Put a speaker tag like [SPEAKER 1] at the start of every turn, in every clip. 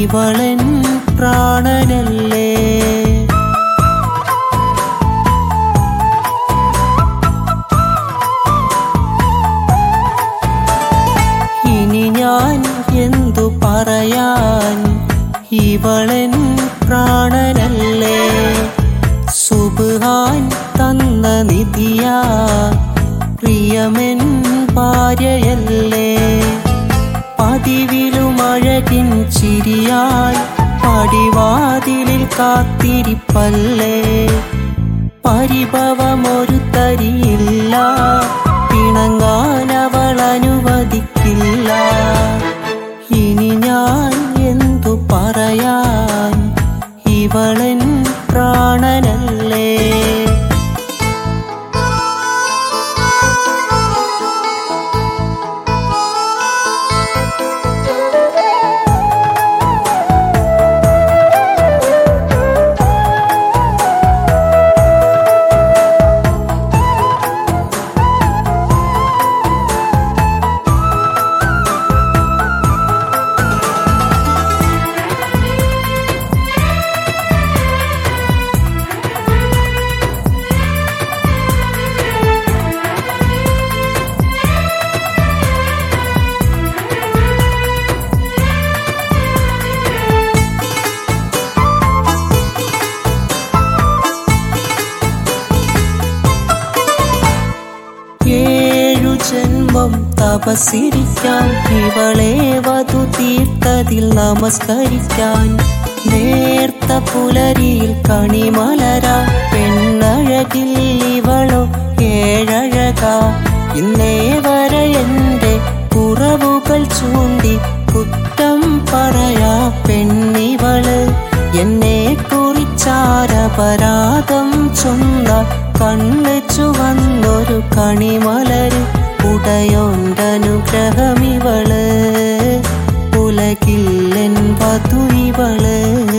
[SPEAKER 1] ഇവളൻ പ്രാണനല്ലേ. ഇനി ഞാൻ എന്തു പറയാൻ, ഇവളൻ പ്രാണനല്ലേ. സുബ്ഹാൻ തന്ന നിധിയാ, പ്രിയമെൻ ഭാര്യയല്ലേ. പതിവിലും അഴകിൻ ചിരിയായി പടിവാതിലിൽ കാത്തിരിപ്പല്ലേ. പരിഭവമൊരു തരിയില്ല, പിണങ്ങാൻ അവൾ അനുവദിക്കില്ല. ഇനി ഞാൻ എന്തു പറയാൻ, ഇവളൻ പ്രാണനല്ലേ. ജന്മം തപസ്സിരിക്കാൻ, ഇവളെ വധു തീർത്തതിൽ നമസ്കരിക്കാൻ. നേർത്ത പുലരിയിൽ കണിമലരാ, പെണ്ണഴകിൽ ഇവളോ ഏഴഴകാ. ഇന്നേ വരെ എൻ്റെ കുറവുകൾ ചൂണ്ടി കുറ്റം പറയാ പെണ്ണിവള്. എന്നെ കുറിച്ചാരപരാധം ചൊന്ന കണ്ണ് ചുവന്നൊരു കണിമലര്. ഉടയോണ്ടനുഗ്രഹമിവള്, ഉലകില്ലെൻ വധു ഇവള്.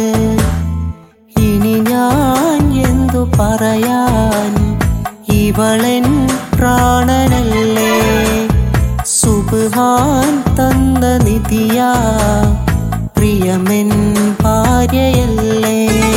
[SPEAKER 1] ഇനി ഞാൻ എന്തു പറയാൻ, ഇവളൻ പ്രാണനല്ലേ. സുബ്ഹാൻ തന്ന നിധിയാ, പ്രിയമെൻ ഭാര്യയല്ലേ.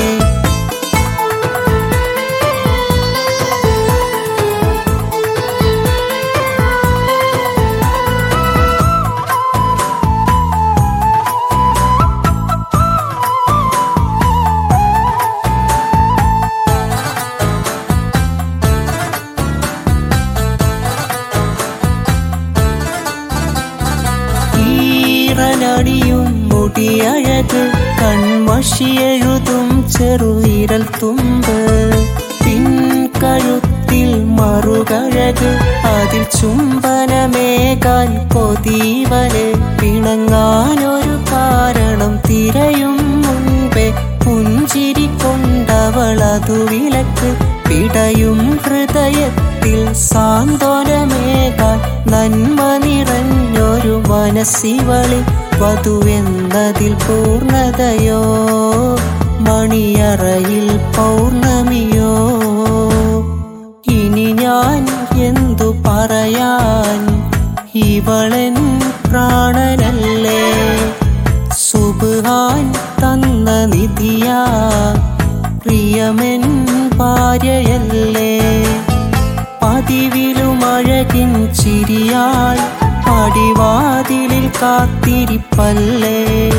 [SPEAKER 1] ിയും മുടിയഴക്, കൺമഷിയെഴുതും ചെറുവിരൽ തുമ്പ്. പിൻകഴുത്തിൽ മറുകഴക്, അതിൽ ചുംബനമേകാൻ കൊതിവന്. പിണങ്ങാനൊരു കാരണം തിരയും മുൻപേ പുഞ്ചിരി കൊണ്ടവളതു വിലക്ക്. പിടയും ഹൃദയത്തിൽ സാന്ത്വനമേകാൻ നന്മ നിറഞ്ഞൊരു മനസ്സിവളി. വധുവെന്നതിൽ പൂർണ്ണതയോ, മണിയറയിൽ പൗർണമിയോ. ഇനി ഞാൻ എന്തു പറയാൻ, ഇവളൻ പ്രാണനല്ലേ. സുബ്ഹാൻ തന്ന നിധിയാ, പ്രിയമെൻ ഭാര്യയല്ലേ. പതിവിലും അഴകിൻ ചിരിയായി പടിവാതിലിൽ കാത്തിരിപ്പല്ലേ.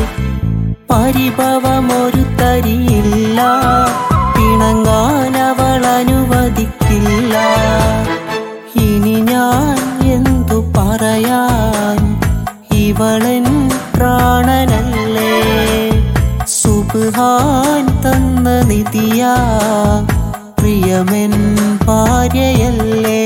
[SPEAKER 1] പരിഭവമൊരു തരിയില്ല, പിണങ്ങാൻ അവൾ അനുവദിക്കില്ല. ഇനി ഞാൻ എന്തു പറയാൻ, ഇവളൻ പ്രാണനല്ലേ. സുബ്ഹാൻ തന്ന നിധിയാ, പ്രിയമെൻ ഭാര്യയല്ലേ.